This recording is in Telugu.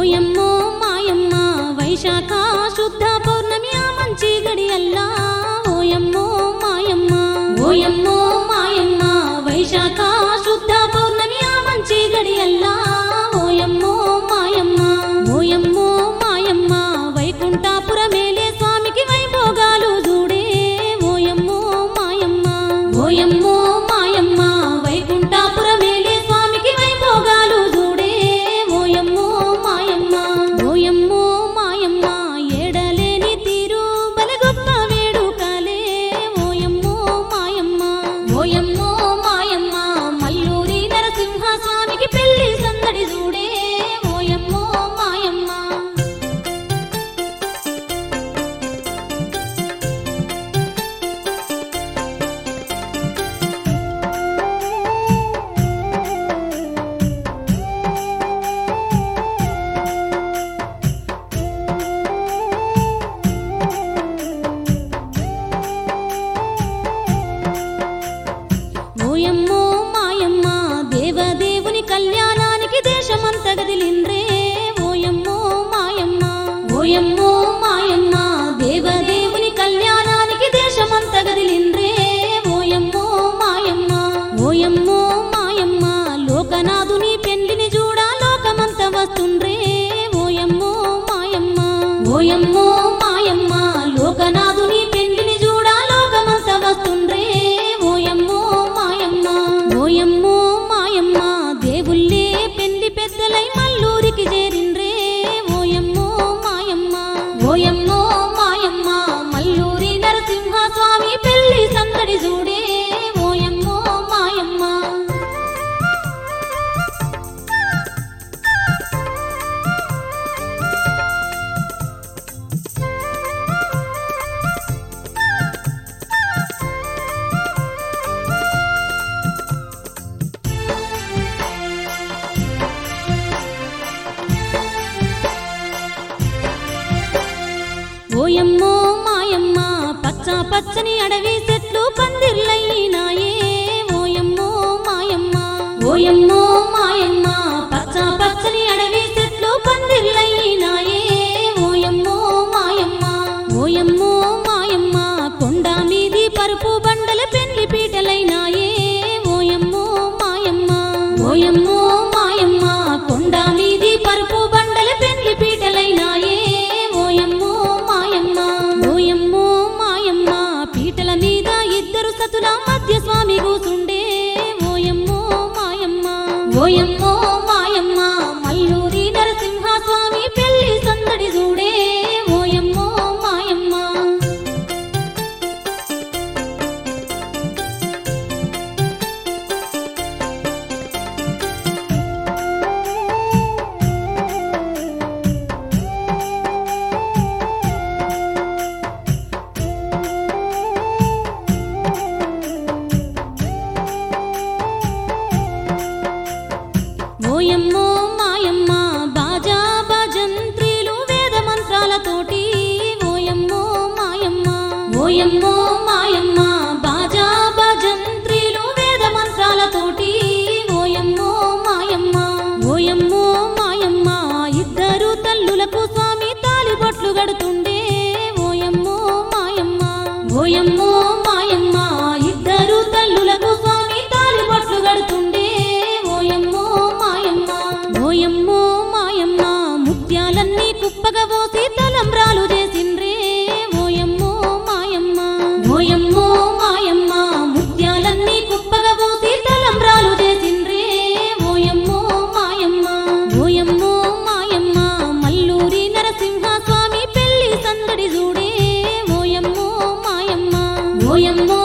ఓయమ్మో మాయమ్మ వైశాఖ శుద్ధ పౌర్ణమి ఆ మంచి గడియల్లా ఓయమ్మో మాయమ్మ ఓయమ్మో మాయమ్మ వైశాఖ శుద్ధ పౌర్ణమి ఆ మంచి గడియల్లా ఓయమ్మో మాయమ్మ ఓయమ్మో మాయమ్మ వైకుంఠపురమేలే స్వామికి వైభోగాలు చూడే ఓయమ్మో మాయమ్మ ఓయమ్మో మాయమ్మ వైకుంఠపురమేలే స్వామికి వైభోగాలు చూడే ఓయమ్మో మాయమ్మ ఓయమ్మో మాయమ్మ ఏడలేని తీరు బలి గొప్ప వేడుకలే ఓయమ్మో మాయమ్మ ఓయమ్మో మాయమ్మ మల్లూరి నరసింహ స్వామికి పెళ్లి సందడి చూడే ఓయమ్మో మాయమ్మ ఓయమ్మో మాయమ్మ దేవదేవుని కళ్యాణానికి దేశమంత గదిలిండ్రే ఓయమ్మో మాయమ్మ ఓయమ్మో మాయమ్మ దేవదేవుని కళ్యాణానికి దేశమంత గదిలిండ్రే ఓయమ్మో మాయమ్మ ఓయమ్మో మాయమ్మ లోకనాథుని పెండ్లిని చూడా లోకమంత వస్తుండ్రే ఓయమ్మో మాయమ్మ ఓయమ్మో మాయమ్మ లోకనాథుని పెండ్లిని చూడా లోకమంత వస్తుండ్రే ఓయమ్మో మాయమ్మ ఓయమ్మో మాయమ్మ దేవుళ్ళే పెళ్లి పెద్దలై మల్లూరికి చేరిండ్రే ఓయమ్మో మాయమ్మ ఓయమ్మో మాయమ్మ మల్లూరి నరసింహ స్వామి పెళ్లి సందడి చూడే ఓయమ్మో మాయమ్మ ఓయమ్మో మాయమ్మ పచ్చ పచ్చని అడవి చెట్లు పందిర్లైనాయే ఓయమ్మో మాయమ్మ ఓయమ్మో మాయమ్మ పచ్చ పచ్చని అడవి చెట్లు పందిర్లైనాయే ఓయమ్మో మాయమ్మ ఓయమ్మో మాయమ్మ కొండ మీది పరుపు బండల పెళ్లి పీటలైనాయే ఓయమ్మో మాయమ్మ ఓయమ్మో మాయమ్మ కొండ మీది పరుపు బండల పెళ్లి పీటలైనాయే ఓయమ్మో మాయమ్మ ఓయమ్మో మాయమ్మ పీటల మీద ఇద్దరు సతుల మధ్య స్వామి కూసుండే ఓయమ్మో మాయమ్మ ఓయమ్మో మాయమ్మ మల్లూరి నరసింహ స్వామి పెళ్లి సందడి చూడే ఓయమ్మో మాయమ్మ ఓయమ్మో మాయమ్మ బాజా భజంత్రీలు వేద మంత్రాలతోటి ఓయమ్మో మాయమ్మ ఓయమ్మో మాయమ్మ బాజా భజంత్రీలు వేద మంత్రాలతోటి ఓయమ్మో మాయమ్మ ఓయమ్మో మాయమ్మ ఇద్దరు తల్లులకు స్వామి తాలిబొట్లు గడుతుండే ఓయమ్మో మాయమ్మ ఓయమ్మో మాయమ్మ ఇద్దరు తల్లులకు స్వామి తాలిబొట్లు గడుతుండే ఓయమ్మో మాయమ్మ ఓయమ్మో మాయమ్మ ముత్యాలన్నీ కుప్పగా పోసి తలంబ్రాలు చేసిండ్రే ఓయమ్మో మాయమ్మ ఓయమ్మో మాయమ్మ ముత్యాలన్నీ కుప్పగా పోసి తలంబ్రాలు చేసిండ్రే ఓయమ్మో మాయమ్మ ఓయమ్మో మాయమ్మ మల్లూరి నరసింహ స్వామి పెళ్లి సందడి చూడే ఓయమ్మో మాయమ్మ ఓయమ్మో